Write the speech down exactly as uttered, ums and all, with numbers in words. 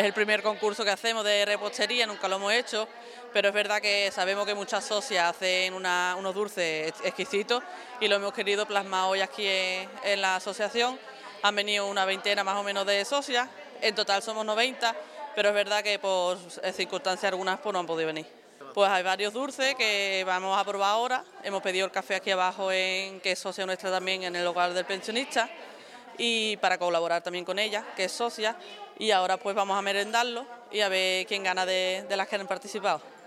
Es el primer concurso que hacemos de repostería, nunca lo hemos hecho, pero es verdad que sabemos que muchas socias hacen una, unos dulces exquisitos y lo hemos querido plasmar hoy aquí en, en la asociación. Han venido una veintena más o menos de socias, en total somos noventa, pero es verdad que por circunstancias algunas pues no han podido venir. Pues hay varios dulces que vamos a probar ahora. Hemos pedido el café aquí abajo, en, que es socia nuestra también en el local del pensionista, y para colaborar también con ella, que es socia, y ahora pues vamos a merendarlo y a ver quién gana de, de las que han participado.